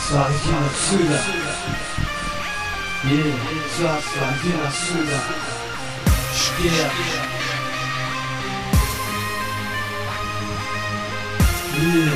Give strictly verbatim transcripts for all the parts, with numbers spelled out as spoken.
царство отсюда. И царство один отсюда. Шкет. И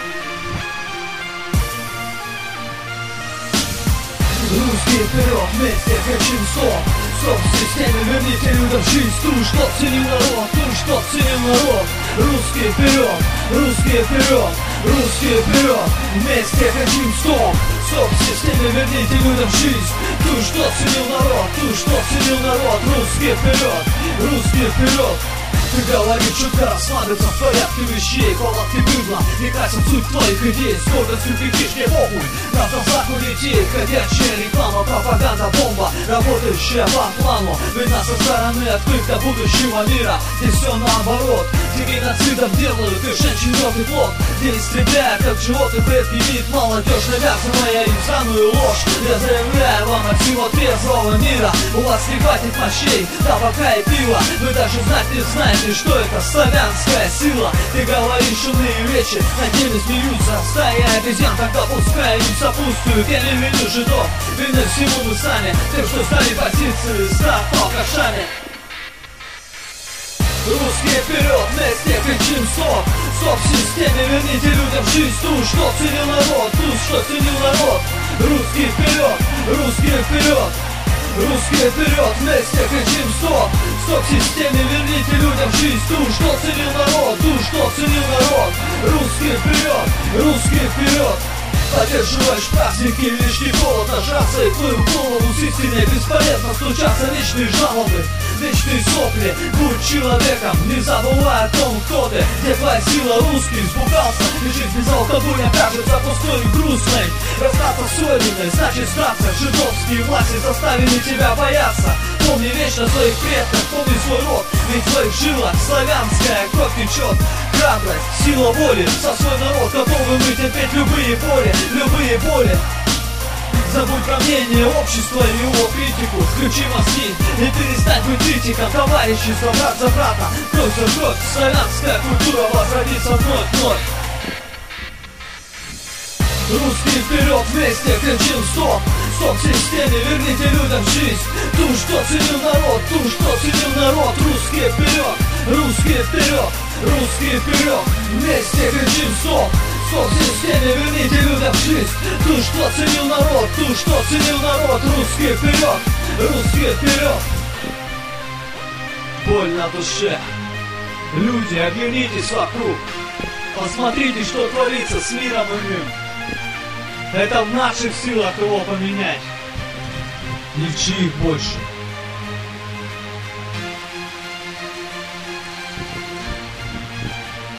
русские вперед, вместе хотим стоп. Стоп в системе, верните людям жизнь. Ту, что ценил народ, ту, что ценил народ. Русские вперед, русские вперед, русские вперед. Вместе хотим стоп. Стоп в системе, верните людям жизнь. Ту, что ценил народ, ту, что ценил народ. Русские вперед, русские вперед. Ты говоришь, что раскладывается в порядке вещей. Палатки быдла, не красят суть твоих идей. С гордостью кричишь, не похуй. На глазах у детей ходячая реклама, пропаганда, бомба, работающая по плану. Видна со стороны открыта будущего мира. Здесь все наоборот, где геноцидом делают и женщин, и плод. Где истребляют, как животных предки вид. Молодежь, навязанная им сраную ложь. Я заявляю вам от всего трезвого мира: у вас не хватит мощей, табака и пива. Вы даже знать не знаете, что это славянская сила. Ты говоришь умные речи, над ними смеются стаи обезьян, тогда пускай им сопутствуют. Я не виню жидов, вины всему мы сами, тем, что стали позиции, став алкашами. Русские вперед, вместе кричим стоп. Стоп в системе, верните людям жизнь. Ту, что ценил народ, ту, что ценил народ. Русские вперед, русские вперед, русские вперед, вместе кричим стоп. Стоп в системе, верните людям жизнь. Ту, что ценил народ, ту, что ценил народ. Русские вперед, русские вперед. Поддерживаешь праздники, лишний повод нажаться и твою голову с истиной бесполезно стучаться. Вечные жалобы, вечные сопли. Будь человеком, не забывай о том, кто ты. Где твоя сила, русский испугался. И жизнь без алкоголя кажется пустой и грустной. Расстаться с родиной, значит сдаться. Жидовские власти заставили тебя бояться. Помни вечно своих предков, помни свой род. Ведь в твоих жилах славянская кровь течет. Храбрость, сила воли, со свой народ готовы мы терпеть любые боли, любые боли. Забудь про мнение общества и его критику. Включи мозги и перестань быть критиком. Товарищество, брат за брата, кровь за кровь. Славянская культура возродится вновь, вновь. Русские вперед, вместе кричим стоп. Стоп в системе, верните людям жизнь. Ту, что ценил народ, ту, что ценил народ. Русские вперед, русские вперед, русские вперед. Вместе кричим стоп. Стоп в системе, верните людям жизнь. Ту, что ценил народ, ту, что ценил народ. Русские вперед, русские вперед. Боль на душе. Люди, оглянитесь вокруг. Посмотрите, что творится с миром иным. Это в наших силах его поменять. Не в чьих больше.